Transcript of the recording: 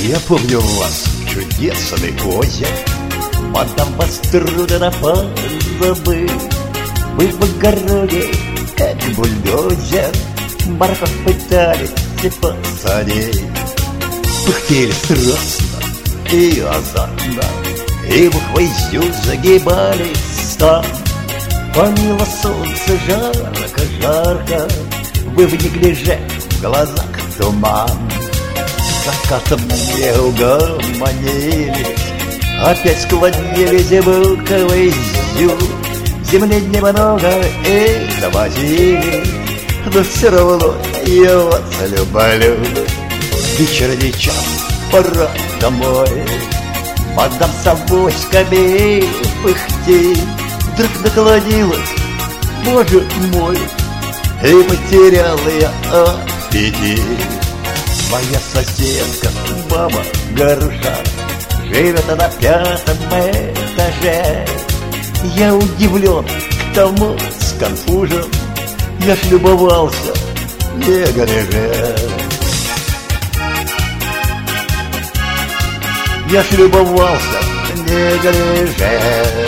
Я помню вас, чудесный Козя. Потом вас трудно позабыть. Вы в огороде, как бульдозер, морковь пытались посадить. Пыхтели страстно и азартно, и в хвостью загибались там. Палило солнце жарко-жарко, вы в неглиже, в глазах туман. Закатом не угомонились, опять склонились в гвоздью. Земли немного и завозили, но все равно я вас люблю. Вечерний час, пора домой, мадам с авоськами пыхтит. Вдруг наклонилась, боже мой, и потерял я аппетит. Моя соседка, баба Горуша, живет на 5-м этаже. Я удивлен, к тому сконфужен, я ж любовался, не горже. Я ж любовался, не горже.